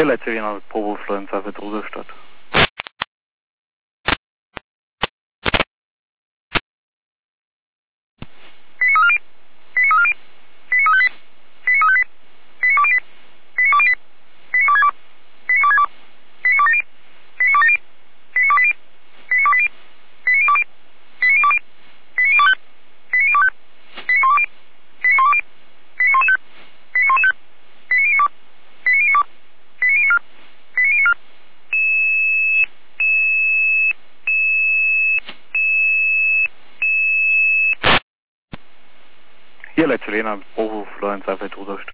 Hier letzte Wiener Provo Influenza für Druderstadt. Hier letzte Wiener Provo Influenza für Druderstadt.